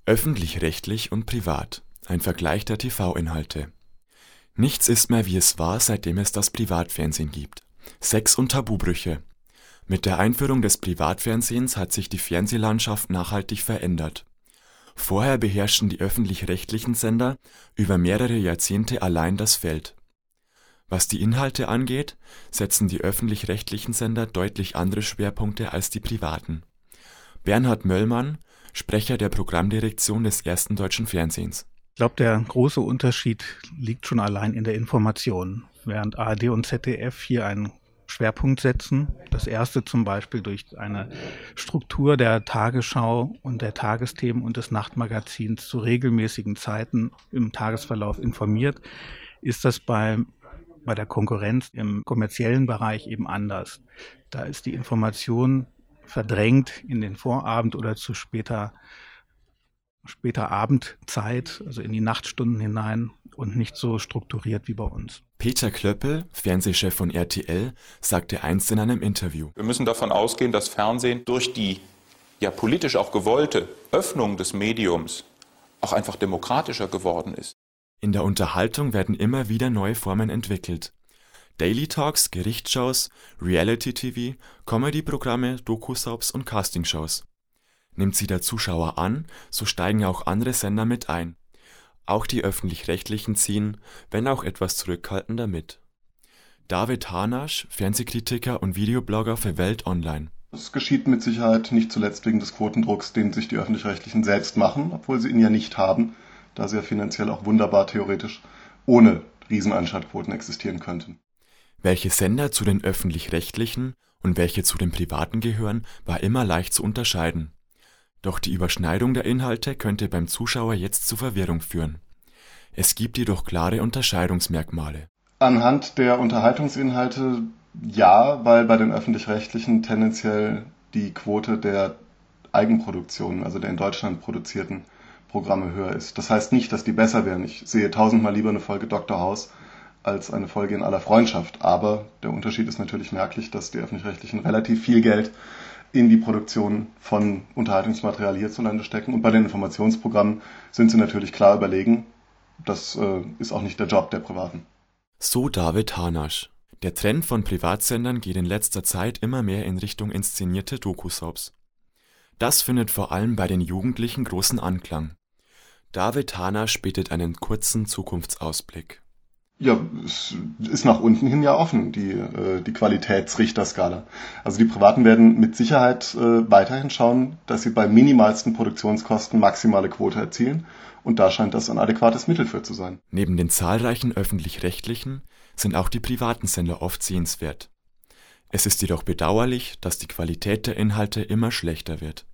Öffentlich-rechtlich und privat. Ein Vergleich der TV-Inhalte. Nichts ist mehr, wie es war, seitdem es das Privatfernsehen gibt. Sex und Tabubrüche. Mit der Einführung des Privatfernsehens hat sich die Fernsehlandschaft nachhaltig verändert. Vorher beherrschten die öffentlich-rechtlichen Sender über mehrere Jahrzehnte allein das Feld. Was die Inhalte angeht, setzen die öffentlich-rechtlichen Sender deutlich andere Schwerpunkte als die privaten. Bernhard Möllmann, Sprecher der Programmdirektion des ersten deutschen Fernsehens. Ich glaube, der große Unterschied liegt schon allein in der Information. Während ARD und ZDF hier einen Schwerpunkt setzen, das erste zum Beispiel durch eine Struktur der Tagesschau und der Tagesthemen und des Nachtmagazins zu regelmäßigen Zeiten im Tagesverlauf informiert, ist das bei der Konkurrenz im kommerziellen Bereich eben anders. Da ist die Information verdrängt in den Vorabend oder zu später Abendzeit, also in die Nachtstunden hinein und nicht so strukturiert wie bei uns. Peter Klöppel, Fernsehchef von RTL, sagte einst in einem Interview: Wir müssen davon ausgehen, dass Fernsehen durch die politisch auch gewollte Öffnung des Mediums auch einfach demokratischer geworden ist. In der Unterhaltung werden immer wieder neue Formen entwickelt. Daily Talks, Gerichtsshows, Reality-TV, Comedy-Programme, Doku-Soaps und Castingshows. Nimmt sie der Zuschauer an, so steigen auch andere Sender mit ein. Auch die öffentlich-rechtlichen ziehen, wenn auch etwas zurückhaltender, mit. David Hanasch, Fernsehkritiker und Videoblogger für Welt Online. Das geschieht mit Sicherheit nicht zuletzt wegen des Quotendrucks, den sich die öffentlich-rechtlichen selbst machen, obwohl sie ihn ja nicht haben, da sie ja finanziell auch wunderbar theoretisch ohne Rieseneinschaltquoten existieren könnten. Welche Sender zu den öffentlich-rechtlichen und welche zu den privaten gehören, war immer leicht zu unterscheiden. Doch die Überschneidung der Inhalte könnte beim Zuschauer jetzt zu Verwirrung führen. Es gibt jedoch klare Unterscheidungsmerkmale. Anhand der Unterhaltungsinhalte ja, weil bei den öffentlich-rechtlichen tendenziell die Quote der Eigenproduktionen, also der in Deutschland produzierten Programme höher ist. Das heißt nicht, dass die besser wären. Ich sehe tausendmal lieber eine Folge Dr. House als eine Folge in aller Freundschaft. Aber der Unterschied ist natürlich merklich, dass die öffentlich-rechtlichen relativ viel Geld in die Produktion von Unterhaltungsmaterial hierzulande stecken. Und bei den Informationsprogrammen sind sie natürlich klar überlegen. Das ist auch nicht der Job der Privaten. So David Hanasch. Der Trend von Privatsendern geht in letzter Zeit immer mehr in Richtung inszenierte Doku-Soaps. Das findet vor allem bei den Jugendlichen großen Anklang. David Hanasch bietet einen kurzen Zukunftsausblick. Ja, es ist nach unten hin ja offen, die Qualitätsrichterskala. Also die Privaten werden mit Sicherheit weiterhin schauen, dass sie bei minimalsten Produktionskosten maximale Quote erzielen. Und da scheint das ein adäquates Mittel für zu sein. Neben den zahlreichen öffentlich-rechtlichen sind auch die privaten Sender oft sehenswert. Es ist jedoch bedauerlich, dass die Qualität der Inhalte immer schlechter wird.